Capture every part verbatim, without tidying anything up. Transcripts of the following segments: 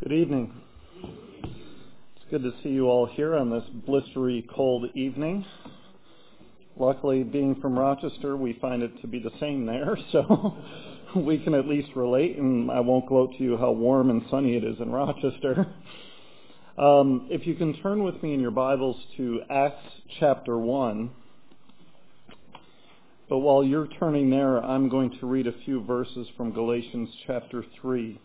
Good evening. It's good to see you all here on this blistery cold evening. Luckily, being from Rochester, we find it to be the same there, so we can at least relate, and I won't gloat to you how warm and sunny it is in Rochester. Um, if you can turn with me in your Bibles to Acts chapter one. But while you're turning there, I'm going to read a few verses from Galatians chapter three.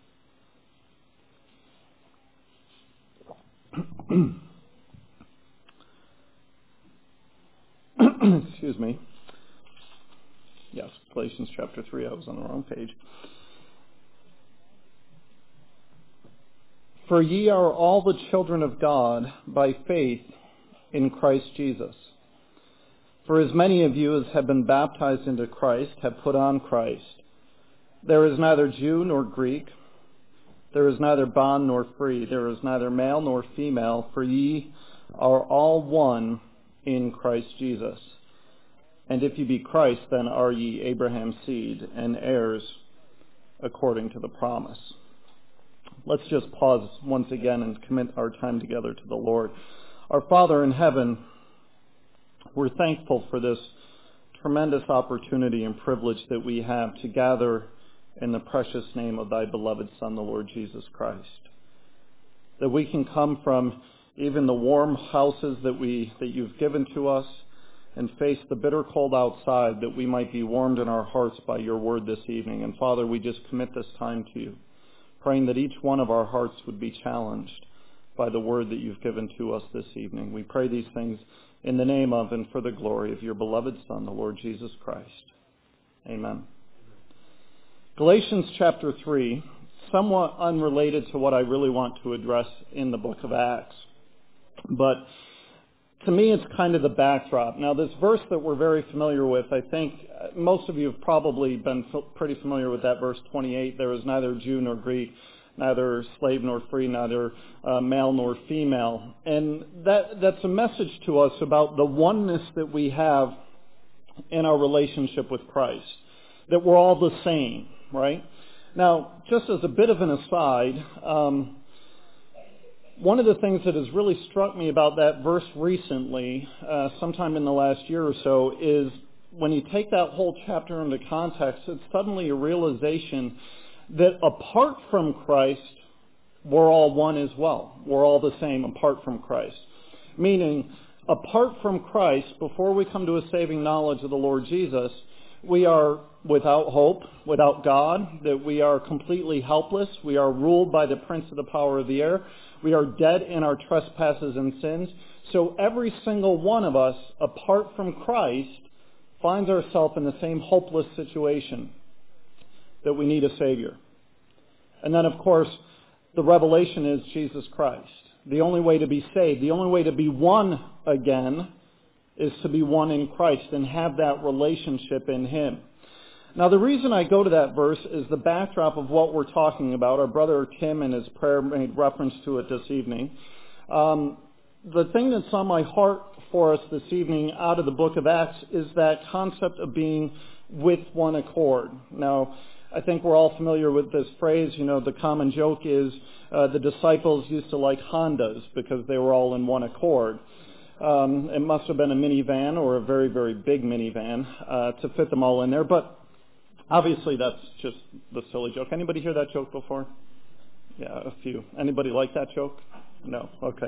Excuse me. Yes, Galatians chapter three. I was on the wrong page. For ye are all the children of God by faith in Christ Jesus. For as many of you as have been baptized into Christ have put on Christ. There is neither Jew nor Greek. There is neither bond nor free. There is neither male nor female. For ye are all one in Christ Jesus. And if ye be Christ, then are ye Abraham's seed and heirs according to the promise. Let's just pause once again and commit our time together to the Lord. Our Father in heaven, we're thankful for this tremendous opportunity and privilege that we have to gather in the precious name of thy beloved Son, the Lord Jesus Christ. That we can come from even the warm houses that we that you've given to us and face the bitter cold outside, that we might be warmed in our hearts by your word this evening. And Father, we just commit this time to you, praying that each one of our hearts would be challenged by the word that you've given to us this evening. We pray these things in the name of and for the glory of your beloved Son, the Lord Jesus Christ. Amen. Galatians chapter three, somewhat unrelated to what I really want to address in the book of Acts. But to me, it's kind of the backdrop. Now, this verse that we're very familiar with, I think most of you have probably been pretty familiar with that verse twenty-eight. There is neither Jew nor Greek, neither slave nor free, neither uh, male nor female. And that that's a message to us about the oneness that we have in our relationship with Christ, that we're all the same, right? Now, just as a bit of an aside, um, one of the things that has really struck me about that verse recently, uh, sometime in the last year or so, is when you take that whole chapter into context, it's suddenly a realization that apart from Christ, we're all one as well. We're all the same apart from Christ. Meaning, apart from Christ, before we come to a saving knowledge of the Lord Jesus, we are without hope, without God, that we are completely helpless. We are ruled by the prince of the power of the air. We are dead in our trespasses and sins. So every single one of us, apart from Christ, finds ourselves in the same hopeless situation, that we need a Savior. And then, of course, the revelation is Jesus Christ. The only way to be saved, the only way to be one again, is to be one in Christ and have that relationship in Him. Now, the reason I go to that verse is the backdrop of what we're talking about. Our brother Tim in his prayer made reference to it this evening. Um, the thing that's on my heart for us this evening out of the book of Acts is that concept of being with one accord. Now, I think we're all familiar with this phrase. You know, the common joke is uh, the disciples used to like Hondas because they were all in one accord. Um, it must have been a minivan or a very, very big minivan uh, to fit them all in there. But obviously that's just the silly joke. Anybody hear that joke before? Yeah, a few. Anybody like that joke? No? Okay.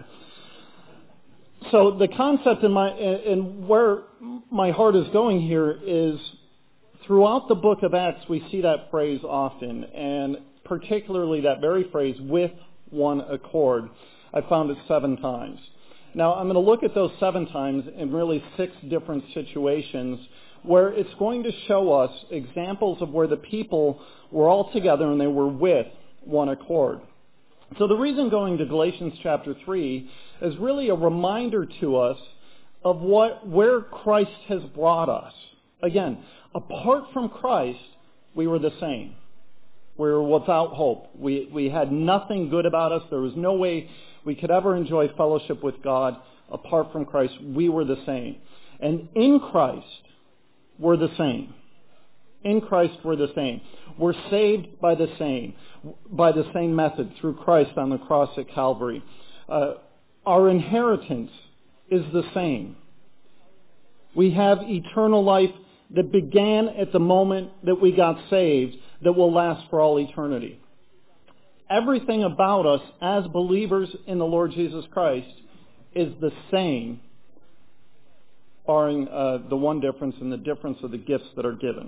So the concept in my and where my heart is going here is throughout the book of Acts we see that phrase often, and particularly that very phrase, with one accord. I found it seven times. Now, I'm going to look at those seven times in really six different situations where it's going to show us examples of where the people were all together and they were with one accord. So the reason going to Galatians chapter three is really a reminder to us of what where Christ has brought us. Again, apart from Christ, we were the same. We were without hope. We, we had nothing good about us. There was no way we could ever enjoy fellowship with God apart from Christ. We were the same. And in Christ, we're the same. In Christ, we're the same. We're saved by the same, by the same method, through Christ on the cross at Calvary. Uh, our inheritance is the same. We have eternal life that began at the moment that we got saved, that will last for all eternity. Everything about us as believers in the Lord Jesus Christ is the same, barring uh, the one difference and the difference of the gifts that are given.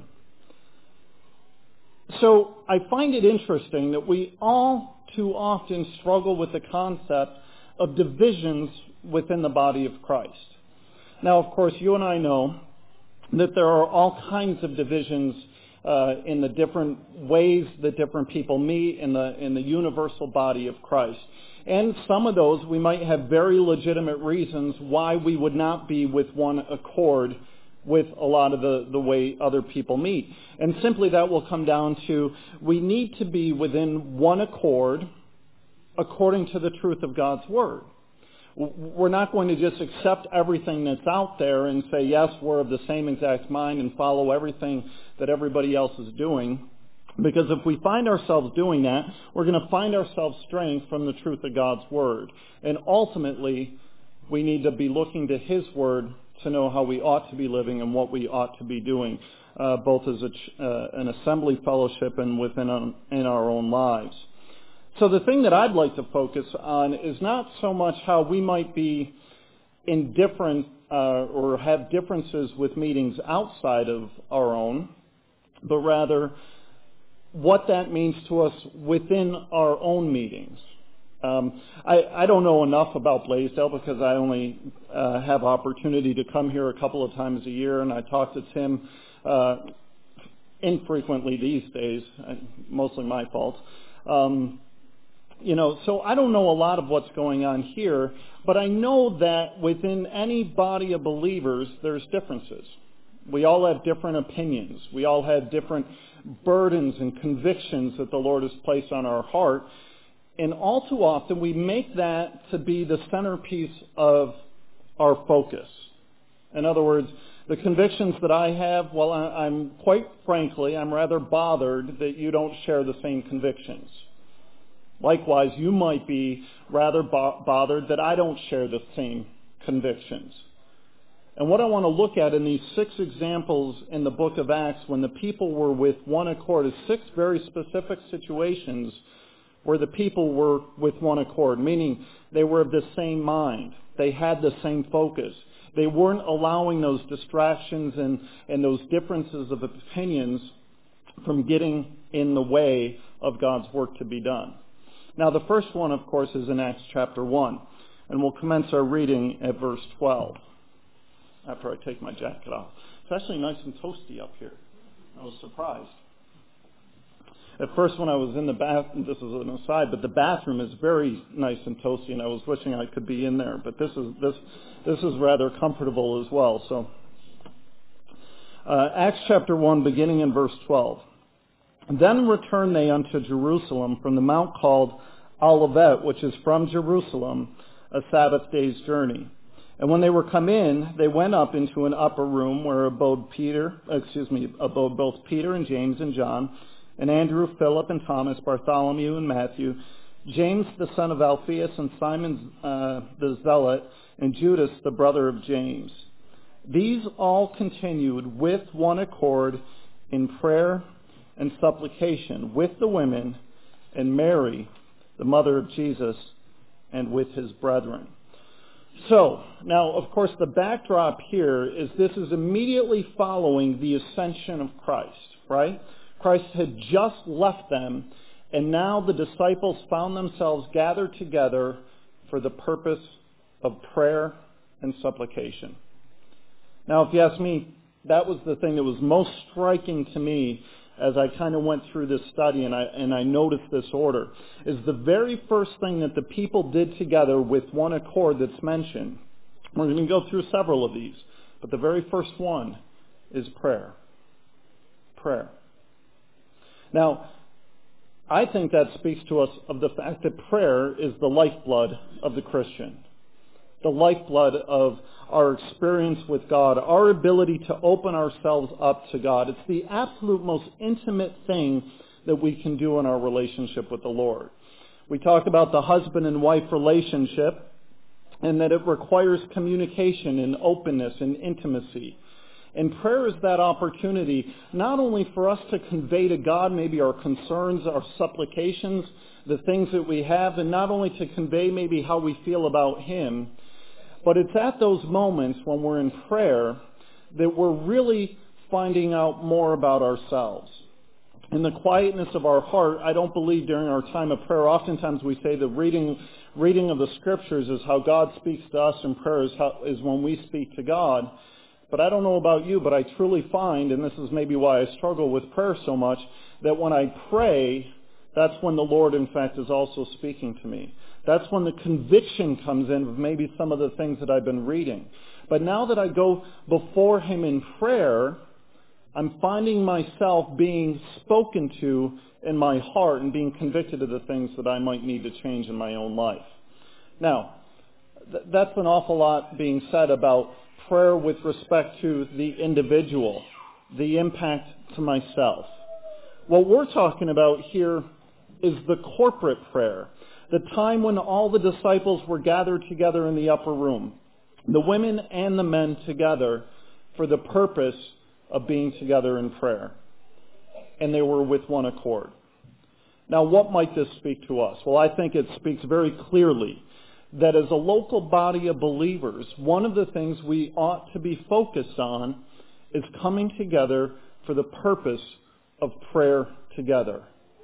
So I find it interesting that we all too often struggle with the concept of divisions within the body of Christ. Now, of course, you and I know that there are all kinds of divisions uh, in the different ways that different people meet in the in the universal body of Christ. And some of those we might have very legitimate reasons why we would not be with one accord with a lot of the, the way other people meet. And simply that will come down to we need to be within one accord according to the truth of God's Word. We're not going to just accept everything that's out there and say, yes, we're of the same exact mind and follow everything that everybody else is doing. Because if we find ourselves doing that, we're going to find ourselves straying from the truth of God's Word. And ultimately, we need to be looking to His Word to know how we ought to be living and what we ought to be doing, uh, both as a, uh, an assembly fellowship and within um, in our own lives. So the thing that I'd like to focus on is not so much how we might be indifferent uh, or have differences with meetings outside of our own, but rather what that means to us within our own meetings. Um, I, I don't know enough about Blaisdell because I only uh, have opportunity to come here a couple of times a year, and I talk to Tim uh, infrequently these days, mostly my fault. Um, You know, so I don't know a lot of what's going on here, but I know that within any body of believers, there's differences. We all have different opinions. We all have different burdens and convictions that the Lord has placed on our heart. And all too often, we make that to be the centerpiece of our focus. In other words, the convictions that I have, well, I'm quite frankly, I'm rather bothered that you don't share the same convictions. Likewise, you might be rather bo- bothered that I don't share the same convictions. And what I want to look at in these six examples in the book of Acts when the people were with one accord is six very specific situations where the people were with one accord, meaning they were of the same mind. They had the same focus. They weren't allowing those distractions and, and those differences of opinions from getting in the way of God's work to be done. Now, the first one, of course, is in Acts chapter one, and we'll commence our reading at verse twelve, after I take my jacket off. It's actually nice and toasty up here. I was surprised. At first, when I was in the bathroom, this is an aside, but the bathroom is very nice and toasty, and I was wishing I could be in there, but this is this this is rather comfortable as well. So, uh, Acts chapter one, beginning in verse twelve. Then returned they unto Jerusalem from the mount called Olivet, which is from Jerusalem, a Sabbath day's journey. And when they were come in, they went up into an upper room where abode Peter, excuse me, abode both Peter and James and John, and Andrew, Philip and Thomas, Bartholomew and Matthew, James the son of Alphaeus and Simon uh, the Zealot, and Judas the brother of James. These all continued with one accord in prayer and supplication with the women and Mary, the mother of Jesus, and with his brethren. So, now, of course, the backdrop here is this is immediately following the ascension of Christ, right? Christ had just left them, and now the disciples found themselves gathered together for the purpose of prayer and supplication. Now, if you ask me, that was the thing that was most striking to me as I kind of went through this study and I and I noticed this order, is the very first thing that the people did together with one accord that's mentioned. We're going to go through several of these, but the very first one is prayer. Prayer. Now, I think that speaks to us of the fact that prayer is the lifeblood of the Christian. the lifeblood of our experience with God, our ability to open ourselves up to God. It's the absolute most intimate thing that we can do in our relationship with the Lord. We talk about the husband and wife relationship, and that it requires communication and openness and intimacy. And prayer is that opportunity not only for us to convey to God maybe our concerns, our supplications, the things that we have, and not only to convey maybe how we feel about Him, but it's at those moments when we're in prayer that we're really finding out more about ourselves. In the quietness of our heart, I don't believe during our time of prayer, oftentimes we say the reading reading of the Scriptures is how God speaks to us, and prayer is, how, is when we speak to God. But I don't know about you, but I truly find, and this is maybe why I struggle with prayer so much, that when I pray, that's when the Lord, in fact, is also speaking to me. That's when the conviction comes in of maybe some of the things that I've been reading. But now that I go before Him in prayer, I'm finding myself being spoken to in my heart and being convicted of the things that I might need to change in my own life. Now, th- that's an awful lot being said about prayer with respect to the individual, the impact to myself. What we're talking about here is the corporate prayer, the time when all the disciples were gathered together in the upper room, the women and the men together for the purpose of being together in prayer. And they were with one accord. Now, what might this speak to us? Well, I think it speaks very clearly that as a local body of believers, one of the things we ought to be focused on is coming together for the purpose of prayer together.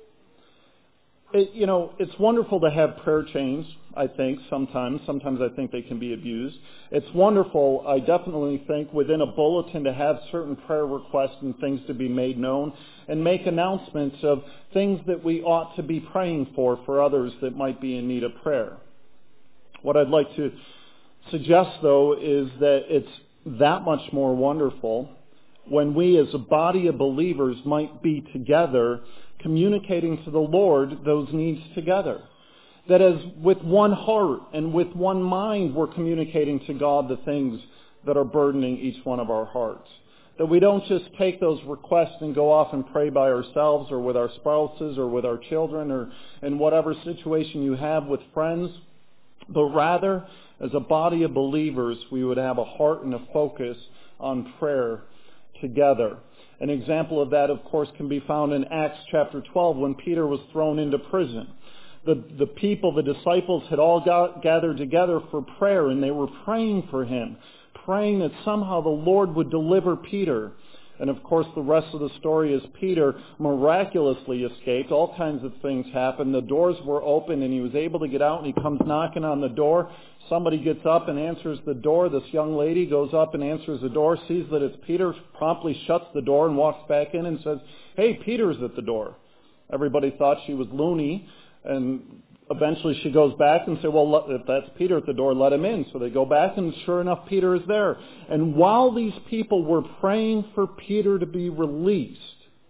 It, you know, it's wonderful to have prayer chains, I think, sometimes. Sometimes I think they can be abused. It's wonderful, I definitely think, within a bulletin to have certain prayer requests and things to be made known and make announcements of things that we ought to be praying for for others that might be in need of prayer. What I'd like to suggest, though, is that it's that much more wonderful when we as a body of believers might be together communicating to the Lord those needs together. That as with one heart and with one mind we're communicating to God the things that are burdening each one of our hearts. That we don't just take those requests and go off and pray by ourselves or with our spouses or with our children or in whatever situation you have with friends, but rather as a body of believers we would have a heart and a focus on prayer together. An example of that, of course, can be found in Acts chapter twelve when Peter was thrown into prison. The, the people, the disciples, had all got, gathered together for prayer, and they were praying for him, praying that somehow the Lord would deliver Peter. And, of course, the rest of the story is Peter miraculously escaped. All kinds of things happened. The doors were open, and he was able to get out, and he comes knocking on the door. Somebody gets up and answers the door. This young lady goes up and answers the door, sees that it's Peter, promptly shuts the door and walks back in and says, "Hey, Peter's at the door." Everybody thought she was loony, and eventually she goes back and says, "Well, if that's Peter at the door, let him in." So they go back, and sure enough, Peter is there. And while these people were praying for Peter to be released,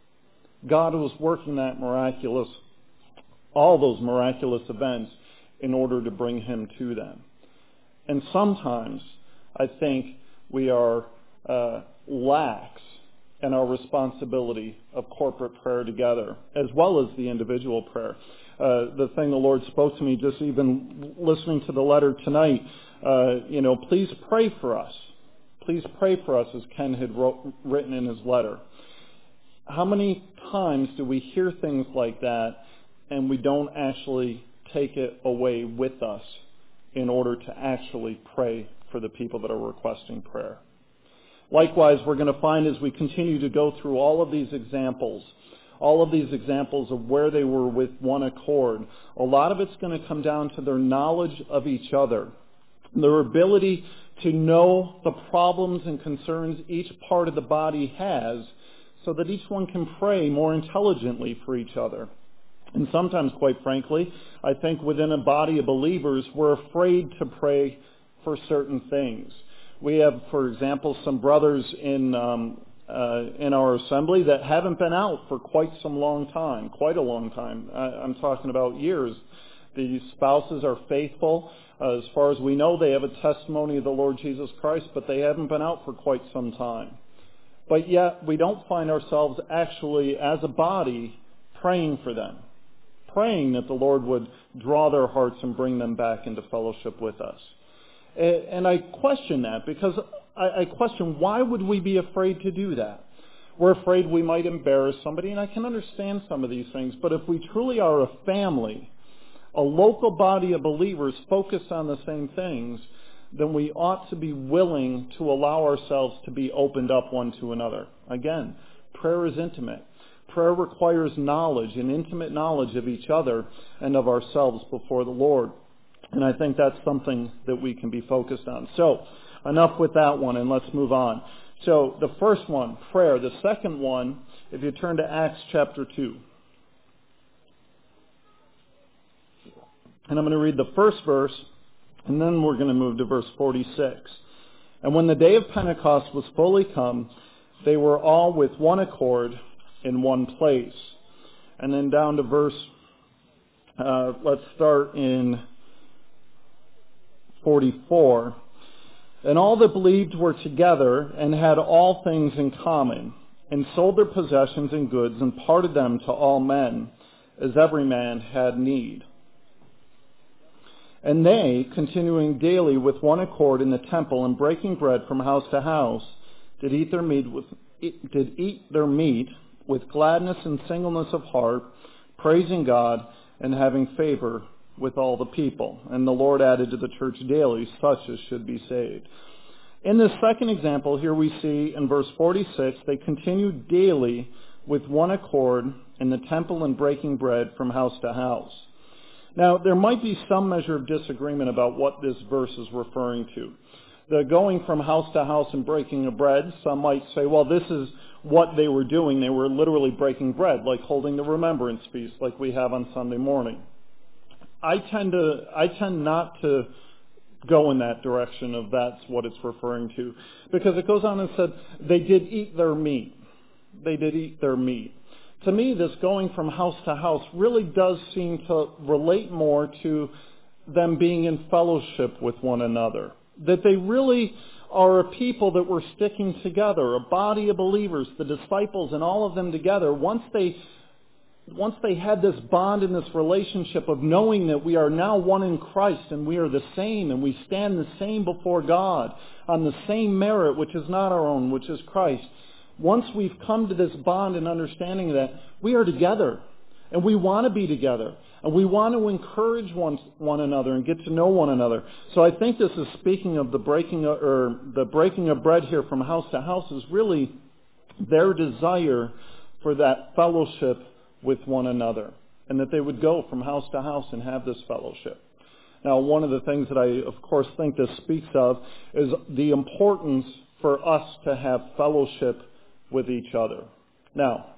God was working that miraculous, all those miraculous events in order to bring him to them. And sometimes I think we are uh, lax in our responsibility of corporate prayer together, as well as the individual prayer. Uh, the thing the Lord spoke to me just even listening to the letter tonight, uh, you know, please pray for us. Please pray for us, as Ken had wrote, written in his letter. How many times do we hear things like that and we don't actually take it away with us in order to actually pray for the people that are requesting prayer? Likewise, we're going to find as we continue to go through all of these examples, all of these examples of where they were with one accord, a lot of it's going to come down to their knowledge of each other, their ability to know the problems and concerns each part of the body has so that each one can pray more intelligently for each other. And sometimes, quite frankly, I think within a body of believers, we're afraid to pray for certain things. We have, for example, some brothers in um, uh, in our assembly that haven't been out for quite some long time, quite a long time. I, I'm talking about years. The spouses are faithful. Uh, as far as we know, they have a testimony of the Lord Jesus Christ, but they haven't been out for quite some time. But yet, we don't find ourselves actually, as a body, praying for them, praying that the Lord would draw their hearts and bring them back into fellowship with us. And I question that because I question, why would we be afraid to do that? We're afraid we might embarrass somebody, and I can understand some of these things, but if we truly are a family, a local body of believers focused on the same things, then we ought to be willing to allow ourselves to be opened up one to another. Again, prayer is intimate. Prayer requires knowledge, and intimate knowledge of each other and of ourselves before the Lord. And I think that's something that we can be focused on. So, enough with that one, and let's move on. So, the first one, prayer. The second one, if you turn to Acts chapter two. And I'm going to read the first verse, and then we're going to move to verse forty-six. And when the day of Pentecost was fully come, they were all with one accord in one place. And then down to verse, uh, let's start in forty-four. And all that believed were together and had all things in common, and sold their possessions and goods and parted them to all men, as every man had need. And they, continuing daily with one accord in the temple and breaking bread from house to house, did eat their meat with did eat their meat with gladness and singleness of heart, praising God and having favor with all the people. And the Lord added to the church daily such as should be saved. In this second example, here we see in verse forty-six, they continued daily with one accord in the temple and breaking bread from house to house. Now, there might be some measure of disagreement about what this verse is referring to. The going from house to house and breaking of bread, some might say, well, this is what they were doing. They were literally breaking bread, like holding the remembrance feast like we have on Sunday morning. I tend to, I tend not to go in that direction of that's what it's referring to. Because it goes on and said, they did eat their meat. They did eat their meat. To me, this going from house to house really does seem to relate more to them being in fellowship with one another. That they really are a people that were sticking together, a body of believers, the disciples and all of them together. Once they Once they had this bond and this relationship of knowing that we are now one in Christ and we are the same and we stand the same before God on the same merit, which is not our own, which is Christ. Once we've come to this bond and understanding that we are together and we want to be together and we want to encourage one, one another and get to know one another. So I think this is speaking of the breaking of, or the breaking of bread here from house to house is really their desire for that fellowship with one another, and that they would go from house to house and have this fellowship. Now, one of the things that I, of course, think this speaks of is the importance for us to have fellowship with each other. Now,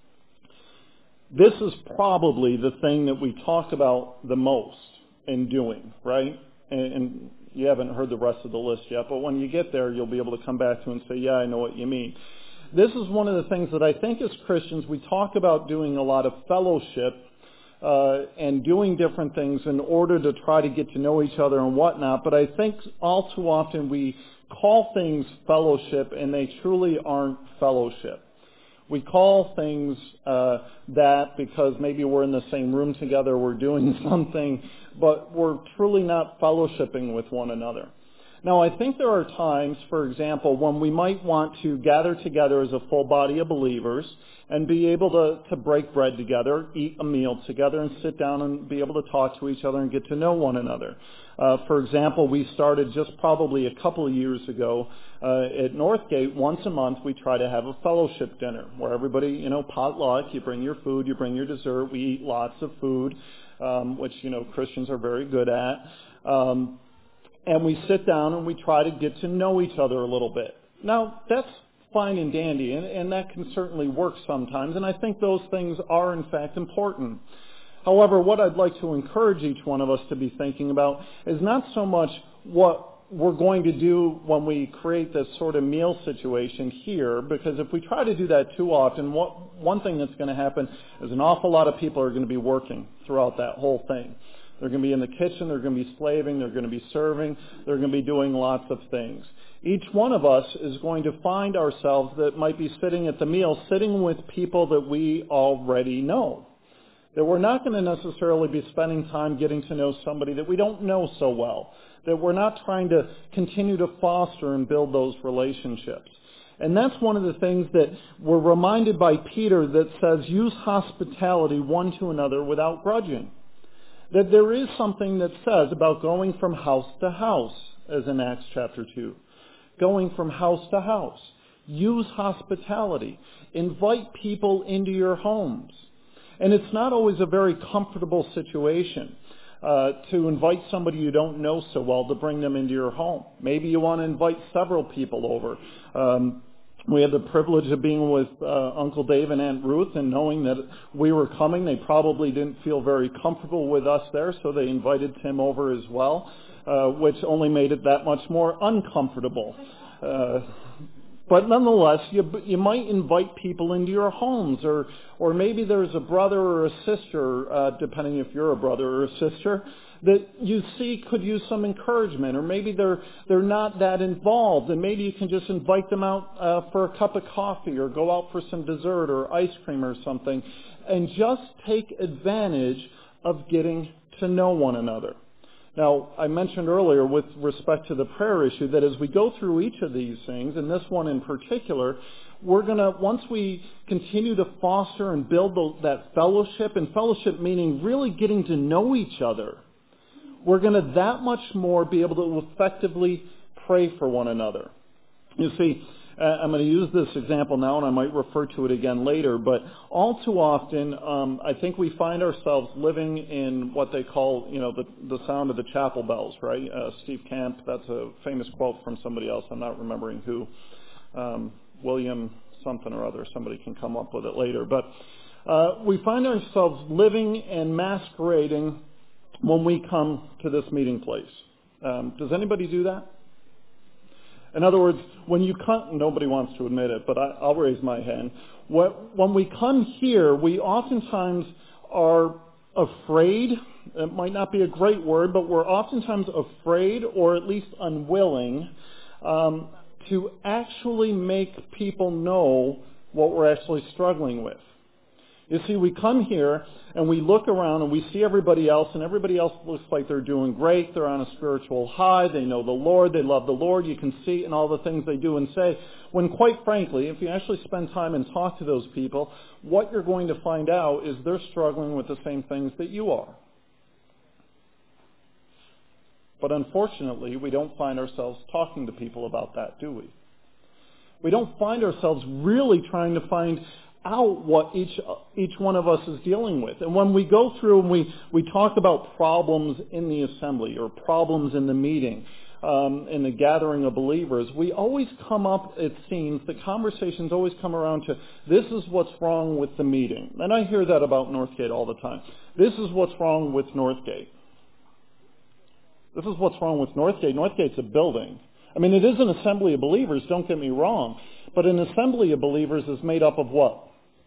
this is probably the thing that we talk about the most in doing, right? And, and you haven't heard the rest of the list yet, but when you get there, you'll be able to come back to and say, yeah, I know what you mean. This is one of the things that I think as Christians we talk about doing a lot of fellowship uh, and doing different things in order to try to get to know each other and whatnot. But I think all too often we call things fellowship and they truly aren't fellowship. We call things uh, that because maybe we're in the same room together, we're doing something, but we're truly not fellowshipping with one another. Now, I think there are times, for example, when we might want to gather together as a full body of believers and be able to, to break bread together, eat a meal together, and sit down and be able to talk to each other and get to know one another. Uh, for example, we started just probably a couple of years ago uh, at Northgate. Once a month, we try to have a fellowship dinner where everybody, you know, potluck, you bring your food, you bring your dessert, we eat lots of food, um, which, you know, Christians are very good at. Um, And we sit down and we try to get to know each other a little bit. Now, that's fine and dandy, and, and that can certainly work sometimes, and I think those things are, in fact, important. However, what I'd like to encourage each one of us to be thinking about is not so much what we're going to do when we create this sort of meal situation here, because if we try to do that too often, what, one thing that's going to happen is an awful lot of people are going to be working throughout that whole thing. They're going to be in the kitchen. They're going to be slaving. They're going to be serving. They're going to be doing lots of things. Each one of us is going to find ourselves that might be sitting at the meal, sitting with people that we already know. That we're not going to necessarily be spending time getting to know somebody that we don't know so well. That we're not trying to continue to foster and build those relationships. And that's one of the things that we're reminded by Peter that says, use hospitality one to another without grudging. That there is something that says about going from house to house, as in Acts chapter two. Going from house to house. Use hospitality. Invite people into your homes. And it's not always a very comfortable situation uh, to invite somebody you don't know so well to bring them into your home. Maybe you want to invite several people over. Um, we had the privilege of being with uh, Uncle Dave and Aunt Ruth, and knowing that we were coming, they probably didn't feel very comfortable with us there, so they invited Tim over as well. Uh, which only made it that much more uncomfortable. Uh, but nonetheless, you, you might invite people into your homes, or or maybe there's a brother or a sister, uh, depending if you're a brother or a sister, that you see could use some encouragement, or maybe they're they're not that involved, and maybe you can just invite them out uh, for a cup of coffee, or go out for some dessert or ice cream or something, and just take advantage of getting to know one another. Now, I mentioned earlier with respect to the prayer issue that as we go through each of these things, and this one in particular, we're going to, once we continue to foster and build the, that fellowship, and fellowship meaning really getting to know each other, we're going to that much more be able to effectively pray for one another. You see, uh, I'm going to use this example now, and I might refer to it again later, but all too often, um, I think we find ourselves living in what they call, you know, the, the sound of the chapel bells, right? Uh, Steve Camp, that's a famous quote from somebody else. I'm not remembering who. Um, William something or other. Somebody can come up with it later. But uh, we find ourselves living and masquerading when we come to this meeting place. Um, does anybody do that? In other words, when you come, nobody wants to admit it, but I, I'll raise my hand. When we come here, we oftentimes are afraid. It might not be a great word, but we're oftentimes afraid, or at least unwilling, um, to actually make people know what we're actually struggling with. You see, we come here and we look around and we see everybody else, and everybody else looks like they're doing great. They're on a spiritual high. They know the Lord. They love the Lord. You can see it in all the things they do and say. When quite frankly, if you actually spend time and talk to those people, what you're going to find out is they're struggling with the same things that you are. But unfortunately, we don't find ourselves talking to people about that, do we? We don't find ourselves really trying to find out what each each one of us is dealing with. And when we go through and we, we talk about problems in the assembly, or problems in the meeting, um, in the gathering of believers, we always come up, it seems, the conversations always come around to, this is what's wrong with the meeting. And I hear that about Northgate all the time. This is what's wrong with Northgate. This is what's wrong with Northgate. Northgate's a building. I mean, it is an assembly of believers, don't get me wrong. But an assembly of believers is made up of what?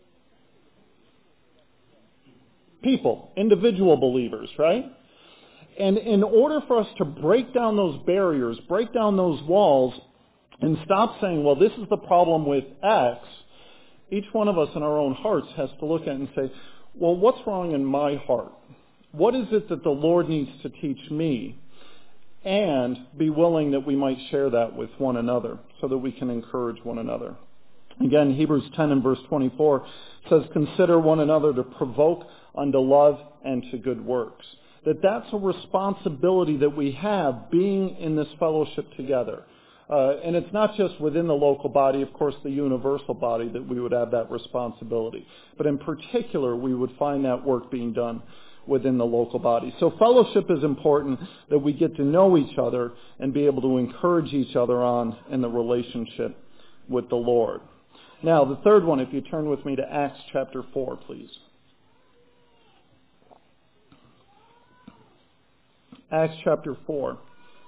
People, individual believers, right? And in order for us to break down those barriers, break down those walls, and stop saying, well, this is the problem with X, each one of us in our own hearts has to look at it and say, well, what's wrong in my heart? What is it that the Lord needs to teach me? And be willing that we might share that with one another so that we can encourage one another. Again, Hebrews ten and verse twenty-four says, consider one another to provoke unto love and to good works. That that's a responsibility that we have being in this fellowship together. Uh, and it's not just within the local body, of course, the universal body, that we would have that responsibility. But in particular, we would find that work being done within the local body. So fellowship is important, that we get to know each other and be able to encourage each other on in the relationship with the Lord. Now, the third one, if you turn with me to Acts chapter four, please. Acts chapter four.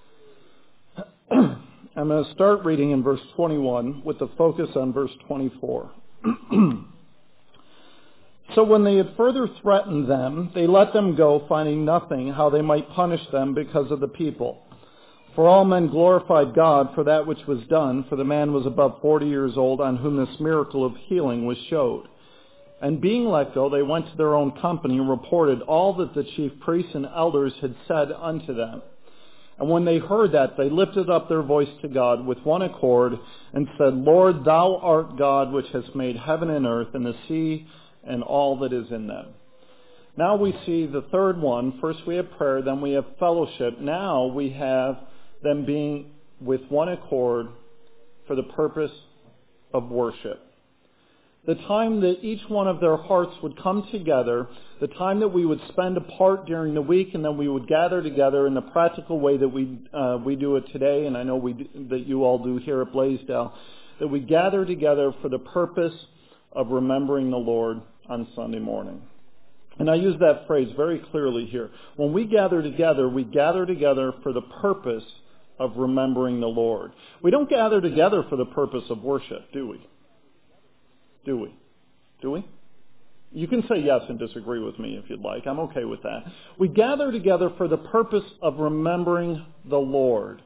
I'm going to start reading in verse twenty-one with the focus on verse twenty-four. So when they had further threatened them, they let them go, finding nothing how they might punish them because of the people. For all men glorified God for that which was done, for the man was above forty years old, on whom this miracle of healing was showed. And being let go, they went to their own company and reported all that the chief priests and elders had said unto them. And when they heard that, they lifted up their voice to God with one accord and said, Lord, thou art God, which hast made heaven and earth and the sea and all that is in them. Now we see the third one. First we have prayer, then we have fellowship. Now we have them being with one accord for the purpose of worship. The time that each one of their hearts would come together, the time that we would spend apart during the week, and then we would gather together in the practical way that we uh, we do it today, and I know we do, that you all do here at Blaisdell, that we gather together for the purpose of remembering the Lord on Sunday morning. And I use that phrase very clearly here. When we gather together, we gather together for the purpose of remembering the Lord. We don't gather together for the purpose of worship, do we? Do we? Do we? You can say yes and disagree with me if you'd like. I'm okay with that. We gather together for the purpose of remembering the Lord.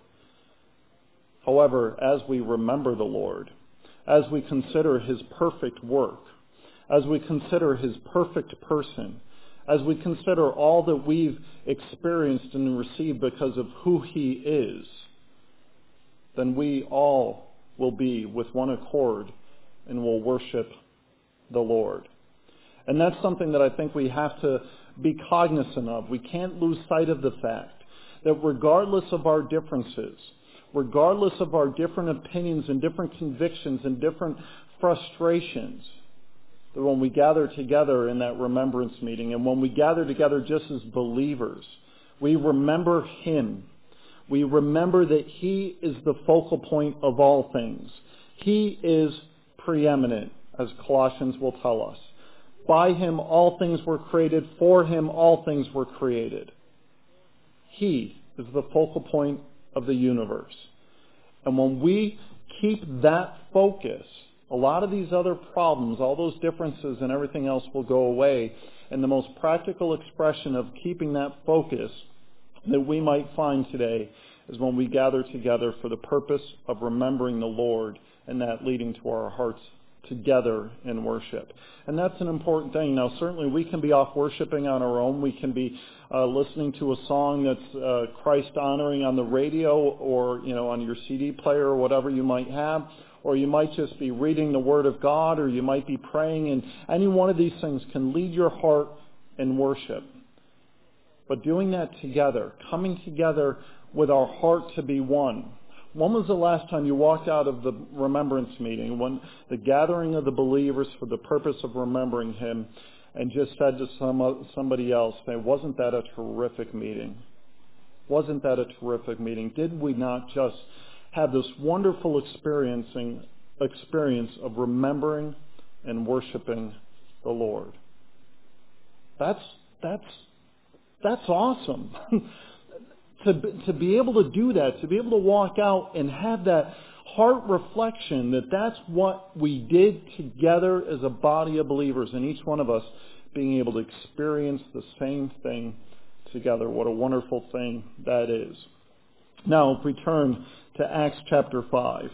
However, as we remember the Lord, as we consider his perfect work, as we consider his perfect person, as we consider all that we've experienced and received because of who he is, then we all will be with one accord and will worship the Lord. And that's something that I think we have to be cognizant of. We can't lose sight of the fact that regardless of our differences, regardless of our different opinions and different convictions and different frustrations, that when we gather together in that remembrance meeting and when we gather together just as believers, we remember him. We remember that he is the focal point of all things. He is preeminent, as Colossians will tell us. By him all things were created. For him all things were created. He is the focal point of the universe. And when we keep that focus, a lot of these other problems, all those differences and everything else will go away. And the most practical expression of keeping that focus that we might find today is when we gather together for the purpose of remembering the Lord, and that leading to our hearts together in worship. And that's an important thing. Now, certainly we can be off worshiping on our own. We can be uh, listening to a song that's uh, Christ-honoring on the radio or, you know, on your C D player or whatever you might have. Or you might just be reading the Word of God, or you might be praying, and any one of these things can lead your heart in worship. But doing that together, coming together with our heart to be one. When was the last time you walked out of the remembrance meeting, when the gathering of the believers for the purpose of remembering him, and just said to some somebody else, "Hey, wasn't that a terrific meeting? Wasn't that a terrific meeting? Did we not just have this wonderful experiencing experience of remembering and worshiping the Lord?" That's that's that's awesome. To, to be able to do that, to be able to walk out and have that heart reflection that that's what we did together as a body of believers, and each one of us being able to experience the same thing together. What a wonderful thing that is. Now, if we turn to Acts chapter five.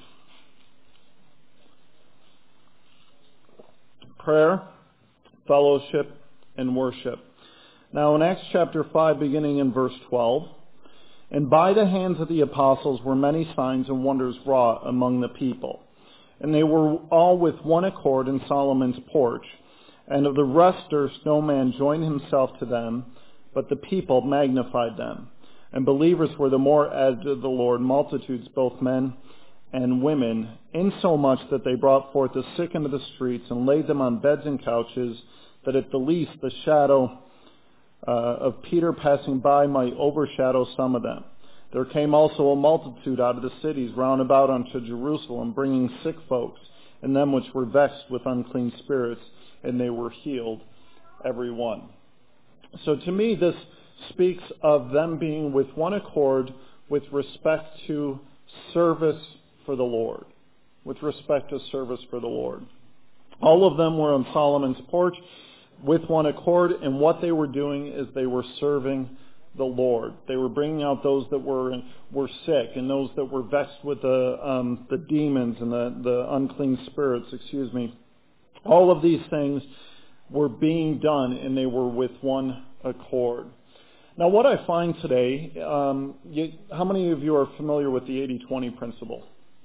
Prayer, fellowship, and worship. Now, in Acts chapter five, beginning in verse twelve, "And by the hands of the apostles were many signs and wonders wrought among the people. And they were all with one accord in Solomon's porch. And of the rest durst no man join himself to them, but the people magnified them. And believers were the more added to the Lord, multitudes, both men and women, insomuch that they brought forth the sick into the streets and laid them on beds and couches, that at the least the shadow Uh, of Peter passing by might overshadow some of them. There came also a multitude out of the cities round about unto Jerusalem, bringing sick folks, and them which were vexed with unclean spirits, and they were healed, every one." So to me, this speaks of them being with one accord with respect to service for the Lord. With respect to service for the Lord. All of them were on Solomon's porch. with one accord, and what they were doing is they were serving the Lord. They were bringing out those that were were sick and those that were vexed with the um, the demons and the, the unclean spirits, excuse me. All of these things were being done, and they were with one accord. Now, what I find today, um, you, how many of you are familiar with the eighty twenty principle?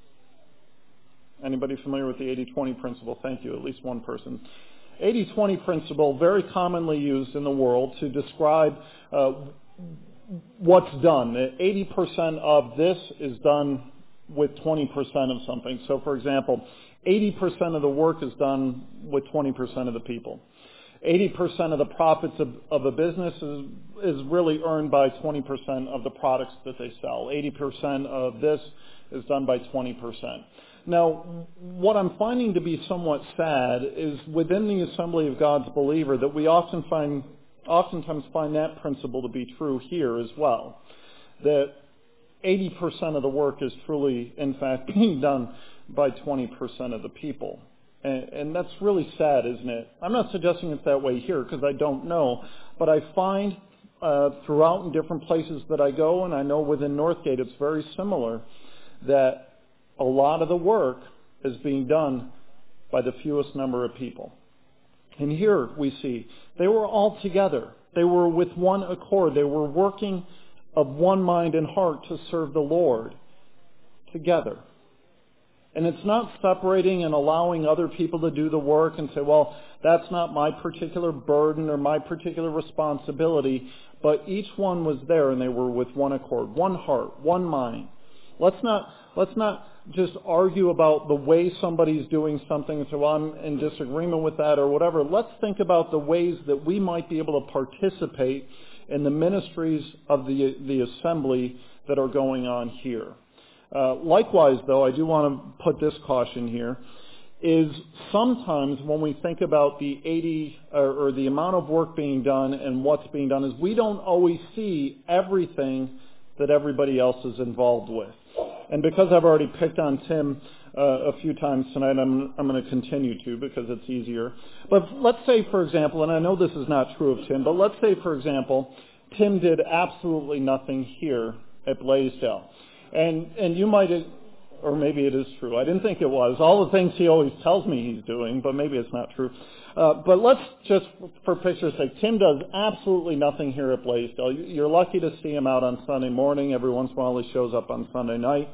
Anybody familiar with the eighty twenty principle? Thank you, at least one person. eighty twenty principle, very commonly used in the world to describe uh, what's done. eighty percent of this is done with twenty percent of something. So, for example, eighty percent of the work is done with twenty percent of the people. eighty percent of the profits of, of a business is, is really earned by twenty percent of the products that they sell. eighty percent of this is done by twenty percent. Now, what I'm finding to be somewhat sad is within the assembly of God's believer that we often find, oftentimes find that principle to be true here as well. That eighty percent of the work is truly, in fact, being done by twenty percent of the people. And, and that's really sad, isn't it? I'm not suggesting it's that way here because I don't know, but I find uh, throughout in different places that I go, and I know within Northgate it's very similar, that a lot of the work is being done by the fewest number of people. And here we see they were all together. They were with one accord. They were working of one mind and heart to serve the Lord together. And it's not separating and allowing other people to do the work and say, well, that's not my particular burden or my particular responsibility. But each one was there and they were with one accord, one heart, one mind. Let's not, let's not just argue about the way somebody's doing something and say, well, I'm in disagreement with that or whatever. Let's think about the ways that we might be able to participate in the ministries of the, the assembly that are going on here. Uh, likewise, though, I do want to put this caution here, is sometimes when we think about the eighty or, or the amount of work being done and what's being done is we don't always see everything that everybody else is involved with. And because I've already picked on Tim uh, a few times tonight, I'm, I'm going to continue to because it's easier. But let's say, for example, and I know this is not true of Tim, but let's say, for example, Tim did absolutely nothing here at Blaisdell. And and you might, or maybe it is true. I didn't think it was. All the things he always tells me he's doing, but maybe it's not true. Uh, but let's just, for picture's sake, Tim does absolutely nothing here at Blaisdell. You're lucky to see him out on Sunday morning. Every once in a while he shows up on Sunday night.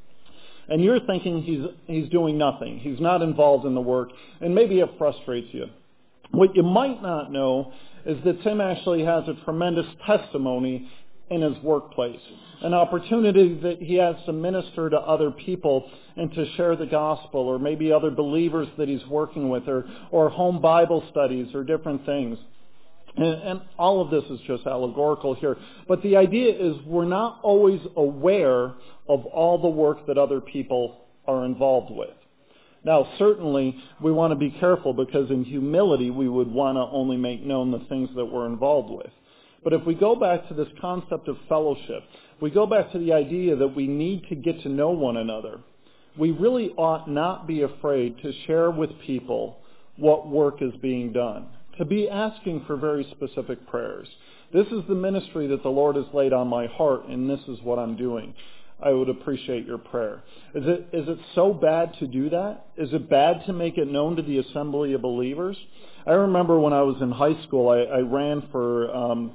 And you're thinking he's he's doing nothing. He's not involved in the work. And maybe it frustrates you. What you might not know is that Tim actually has a tremendous testimony in his workplace, an opportunity that he has to minister to other people and to share the gospel, or maybe other believers that he's working with, or, or home Bible studies, or different things. And, and all of this is just allegorical here. But the idea is we're not always aware of all the work that other people are involved with. Now, certainly, we want to be careful because in humility we would want to only make known the things that we're involved with. But if we go back to this concept of fellowship, we go back to the idea that we need to get to know one another, we really ought not be afraid to share with people what work is being done, to be asking for very specific prayers. This is the ministry that the Lord has laid on my heart, and this is what I'm doing. I would appreciate your prayer. Is it is it so bad to do that? Is it bad to make it known to the assembly of believers? I remember when I was in high school, I, I ran for um,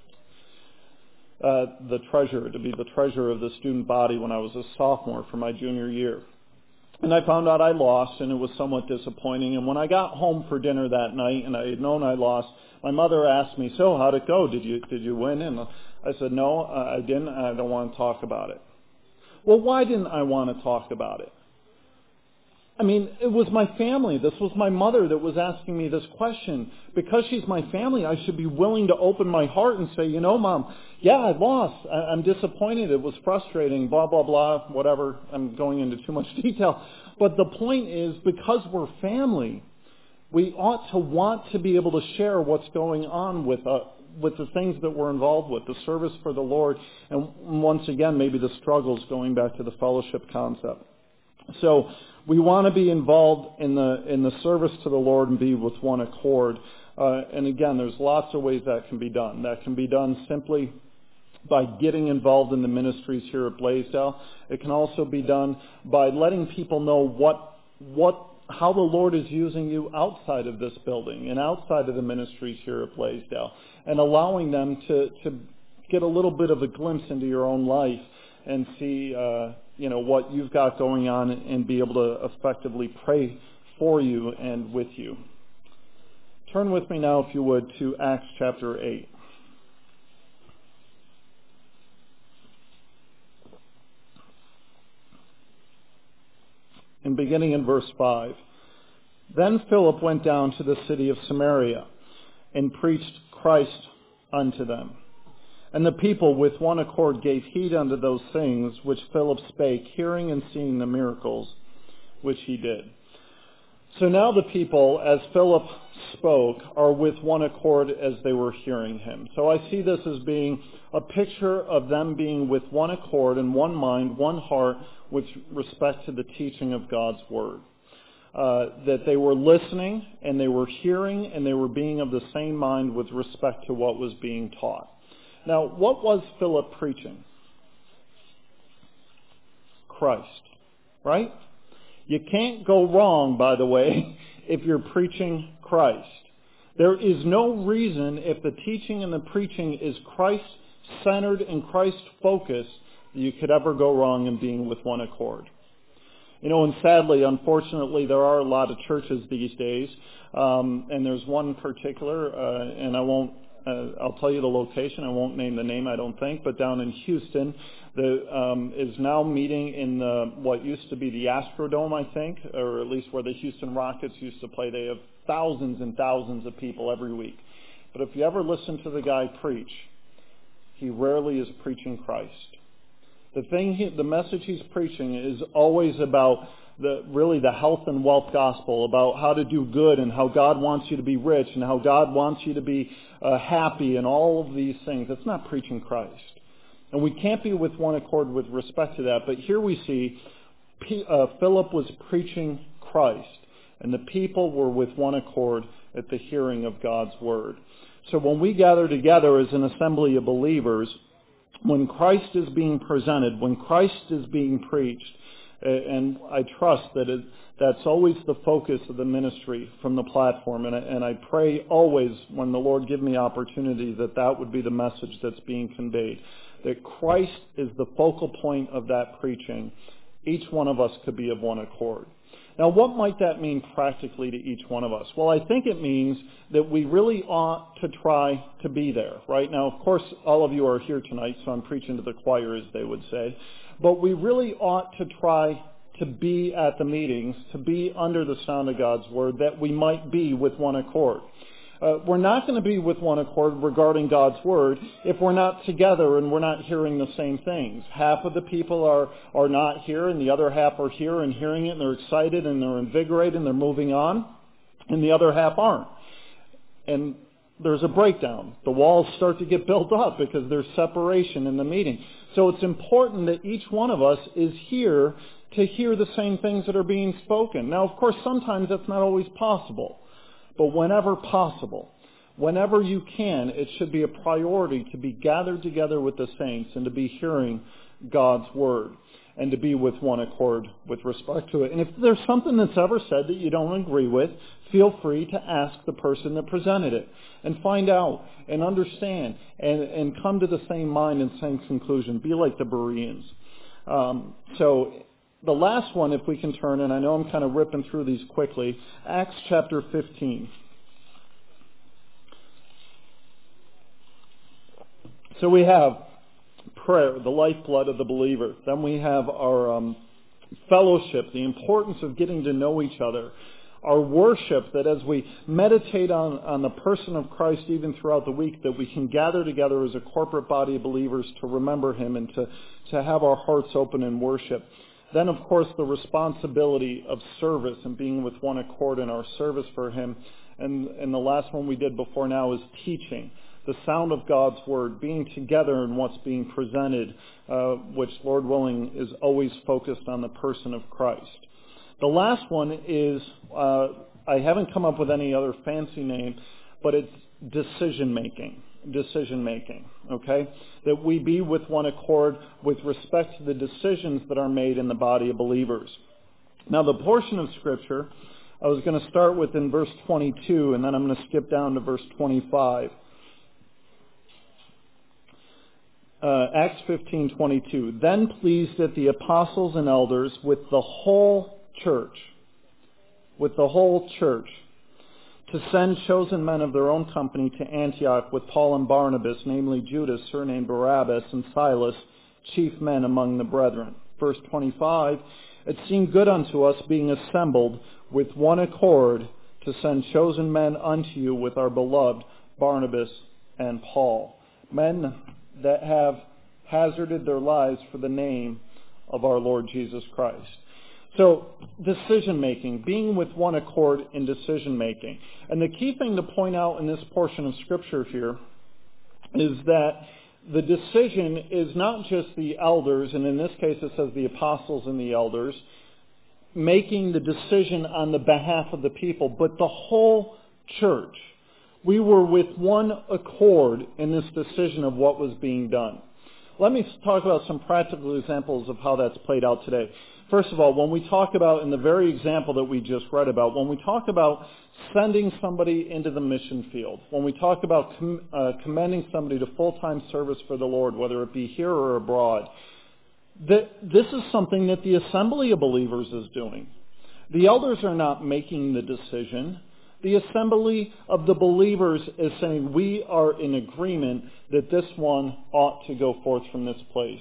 uh, the treasurer, to be the treasurer of the student body when I was a sophomore for my junior year. And I found out I lost, and it was somewhat disappointing. And when I got home for dinner that night, and I had known I lost, my mother asked me, "So, how'd it go? Did you did you win?" And I said, "No, I didn't. I don't want to talk about it." Well, why didn't I want to talk about it? I mean, it was my family. This was my mother that was asking me this question. Because she's my family, I should be willing to open my heart and say, you know, Mom, yeah, I lost. I'm disappointed. It was frustrating, blah, blah, blah, whatever. I'm going into too much detail. But the point is, because we're family, we ought to want to be able to share what's going on with us. with the things that we're involved with, the service for the Lord, and once again, maybe the struggles going back to the fellowship concept. So we want to be involved in the in the service to the Lord and be with one accord. Uh, and again, there's lots of ways that can be done. That can be done simply by getting involved in the ministries here at Blaisdell. It can also be done by letting people know what what how the Lord is using you outside of this building and outside of the ministries here at Blaisdell, and allowing them to, to get a little bit of a glimpse into your own life and see uh, you know what you've got going on, and be able to effectively pray for you and with you. Turn with me now, if you would, to Acts chapter eight. And beginning in verse five. Then Philip went down to the city of Samaria and preached Christ unto them. And the people with one accord gave heed unto those things which Philip spake, hearing and seeing the miracles which he did. So now the people, as Philip spoke, are with one accord as they were hearing him. So I see this as being a picture of them being with one accord and one mind, one heart, with respect to the teaching of God's Word. Uh, that they were listening and they were hearing and they were being of the same mind with respect to what was being taught. Now, what was Philip preaching? Christ, right? You can't go wrong, by the way, if you're preaching Christ. There is no reason, if the teaching and the preaching is Christ-centered and Christ-focused, that you could ever go wrong in being with one accord. You know, and sadly, unfortunately, there are a lot of churches these days, um, and there's one particular, uh, and I won't, uh, I'll tell you the location, I won't name the name, I don't think, but down in Houston, that um, is now meeting in the, what used to be the Astrodome, I think, or at least where the Houston Rockets used to play. They have thousands and thousands of people every week. But if you ever listen to the guy preach, he rarely is preaching Christ. The thing, he, the message he's preaching is always about the really the health and wealth gospel, about how to do good and how God wants you to be rich and how God wants you to be uh, happy and all of these things. It's not preaching Christ. And we can't be with one accord with respect to that. But here we see P, uh, Philip was preaching Christ, and the people were with one accord at the hearing of God's Word. So when we gather together as an assembly of believers, when Christ is being presented, when Christ is being preached, and I trust that it, that's always the focus of the ministry from the platform, and I, and I pray always when the Lord give me opportunity that that would be the message that's being conveyed, that Christ is the focal point of that preaching. Each one of us could be of one accord. Now, what might that mean practically to each one of us? Well, I think it means that we really ought to try to be there, right? Now, of course, all of you are here tonight, so I'm preaching to the choir, as they would say. But we really ought to try to be at the meetings, to be under the sound of God's Word, that we might be with one accord. Uh, we're not going to be with one accord regarding God's Word if we're not together and we're not hearing the same things. Half of the people are, are not here, and the other half are here and hearing it, and they're excited and they're invigorated and they're moving on, and the other half aren't. And there's a breakdown. The walls start to get built up because there's separation in the meeting. So it's important that each one of us is here to hear the same things that are being spoken. Now, of course, sometimes that's not always possible. But whenever possible, whenever you can, it should be a priority to be gathered together with the saints and to be hearing God's Word and to be with one accord with respect to it. And if there's something that's ever said that you don't agree with, feel free to ask the person that presented it and find out and understand and, and come to the same mind and same conclusion. Be like the Bereans. Um, so the last one, if we can turn, and I know I'm kind of ripping through these quickly, Acts chapter fifteen. So we have prayer, the lifeblood of the believer. Then we have our um, fellowship, the importance of getting to know each other. Our worship, that as we meditate on, on the person of Christ even throughout the week, that we can gather together as a corporate body of believers to remember Him and to, to have our hearts open in worship. Then, of course, the responsibility of service and being with one accord in our service for Him. And, and the last one we did before now is teaching, the sound of God's Word, being together in what's being presented, uh, which, Lord willing, is always focused on the person of Christ. The last one is, uh, I haven't come up with any other fancy name, but it's decision making. Decision making, okay? That we be with one accord with respect to the decisions that are made in the body of believers. Now, the portion of Scripture I was going to start with in verse twenty-two, and then I'm going to skip down to verse twenty-five. Uh, Acts fifteen twenty-two. Then pleased it the apostles and elders with the whole church, with the whole church, to send chosen men of their own company to Antioch with Paul and Barnabas, namely Judas, surnamed Barabbas, and Silas, chief men among the brethren. Verse twenty-five. It seemed good unto us, being assembled with one accord, to send chosen men unto you with our beloved Barnabas and Paul, men that have hazarded their lives for the name of our Lord Jesus Christ. So, decision-making, being with one accord in decision-making. And the key thing to point out in this portion of Scripture here is that the decision is not just the elders, and in this case it says the apostles and the elders, making the decision on the behalf of the people, but the whole church. We were with one accord in this decision of what was being done. Let me talk about some practical examples of how that's played out today. First of all, when we talk about, in the very example that we just read about, when we talk about sending somebody into the mission field, when we talk about com- uh, commending somebody to full-time service for the Lord, whether it be here or abroad, that this is something that the assembly of believers is doing. The elders are not making the decision. The assembly of the believers is saying, we are in agreement that this one ought to go forth from this place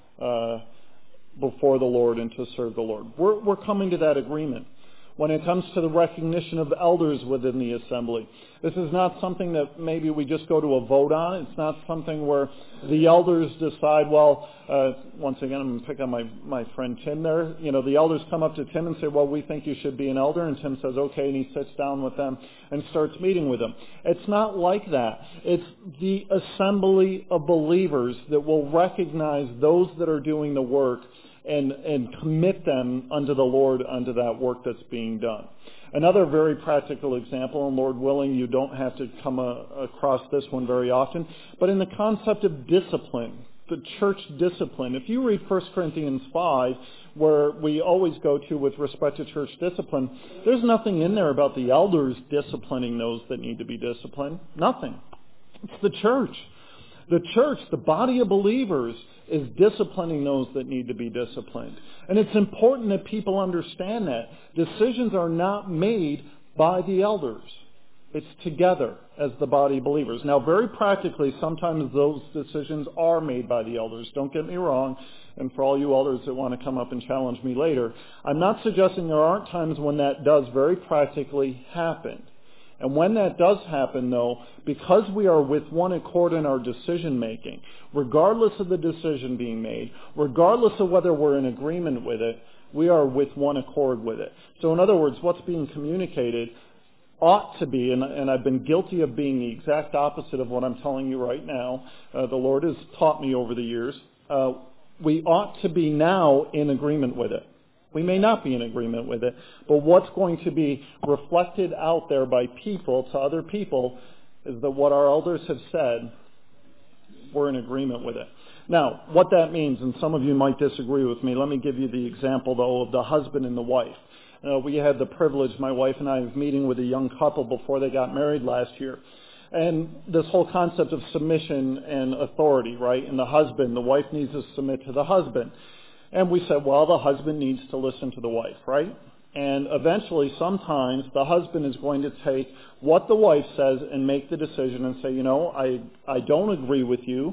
uh, before the Lord and to serve the Lord. We're, we're coming to that agreement. When it comes to the recognition of elders within the assembly, this is not something that maybe we just go to a vote on. It's not something where the elders decide, well, uh, once again, I'm going to pick on my, my friend Tim there. You know, the elders come up to Tim and say, well, we think you should be an elder. And Tim says, okay, and he sits down with them and starts meeting with them. It's not like that. It's the assembly of believers that will recognize those that are doing the work and, and commit them unto the Lord, unto that work that's being done. Another very practical example, and Lord willing, you don't have to come a, across this one very often, but in the concept of discipline, the church discipline. If you read First Corinthians five, where we always go to with respect to church discipline, there's nothing in there about the elders disciplining those that need to be disciplined. Nothing. It's the church. The church, the body of believers, is disciplining those that need to be disciplined. And it's important that people understand that. Decisions are not made by the elders. It's together as the body of believers. Now, very practically, sometimes those decisions are made by the elders. Don't get me wrong. And for all you elders that want to come up and challenge me later, I'm not suggesting there aren't times when that does very practically happen. And when that does happen, though, because we are with one accord in our decision-making, regardless of the decision being made, regardless of whether we're in agreement with it, we are with one accord with it. So in other words, what's being communicated ought to be, and, and I've been guilty of being the exact opposite of what I'm telling you right now. Uh, the Lord has taught me over the years. Uh, we ought to be now in agreement with it. We may not be in agreement with it, but what's going to be reflected out there by people to other people is that what our elders have said, we're in agreement with it. Now, what that means, and some of you might disagree with me, let me give you the example, though, of the husband and the wife. Uh, we had the privilege, my wife and I, of meeting with a young couple before they got married last year. And this whole concept of submission and authority, right? And the husband, the wife needs to submit to the husband. And we said, well, the husband needs to listen to the wife, right? And eventually, sometimes, the husband is going to take what the wife says and make the decision and say, you know, I, I don't agree with you,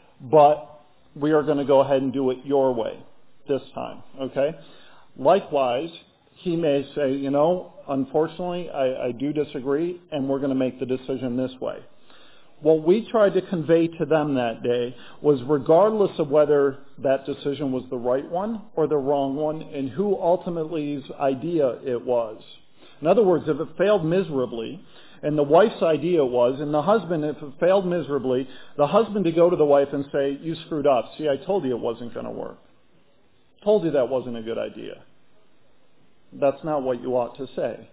but we are going to go ahead and do it your way this time, okay? Likewise, he may say, you know, unfortunately, I, I do disagree, and we're going to make the decision this way. What we tried to convey to them that day was, regardless of whether that decision was the right one or the wrong one, and who ultimately's idea it was. In other words, if it failed miserably, and the wife's idea was, and the husband, if it failed miserably, the husband to go to the wife and say, you screwed up. See, I told you it wasn't going to work. Told you that wasn't a good idea. That's not what you ought to say.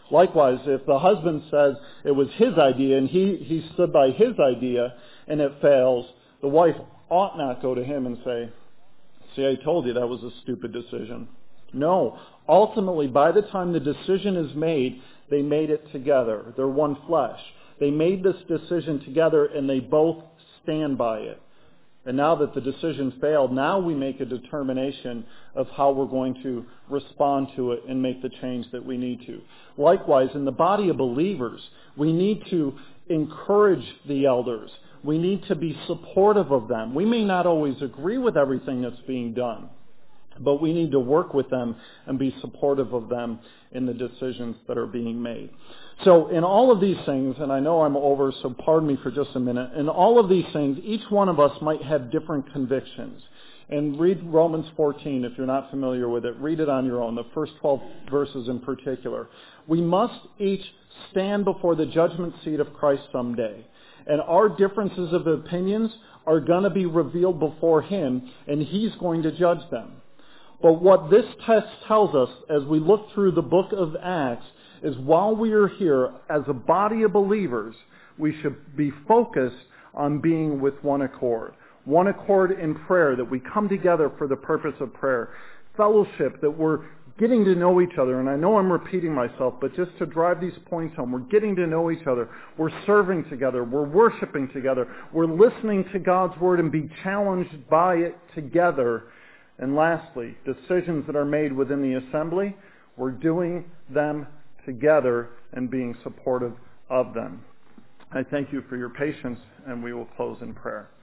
Likewise, if the husband says it was his idea and he, he stood by his idea and it fails, the wife ought not go to him and say, see, I told you that was a stupid decision. No. Ultimately, by the time the decision is made, they made it together. They're one flesh. They made this decision together and they both stand by it. And now that the decision failed, now we make a determination of how we're going to respond to it and make the change that we need to. Likewise, in the body of believers, we need to encourage the elders. We need to be supportive of them. We may not always agree with everything that's being done, but we need to work with them and be supportive of them in the decisions that are being made. So in all of these things, and I know I'm over, so pardon me for just a minute, in all of these things, each one of us might have different convictions. And read Romans fourteen if you're not familiar with it. Read it on your own, the first twelve verses in particular. We must each stand before the judgment seat of Christ someday. And our differences of opinions are going to be revealed before Him, and He's going to judge them. But what this text tells us as we look through the book of Acts is while we are here as a body of believers, we should be focused on being with one accord. One accord in prayer, that we come together for the purpose of prayer. Fellowship, that we're getting to know each other. And I know I'm repeating myself, but just to drive these points home, we're getting to know each other. We're serving together. We're worshiping together. We're listening to God's Word and be challenged by it together. And lastly, decisions that are made within the assembly, we're doing them together and being supportive of them. I thank you for your patience, and we will close in prayer.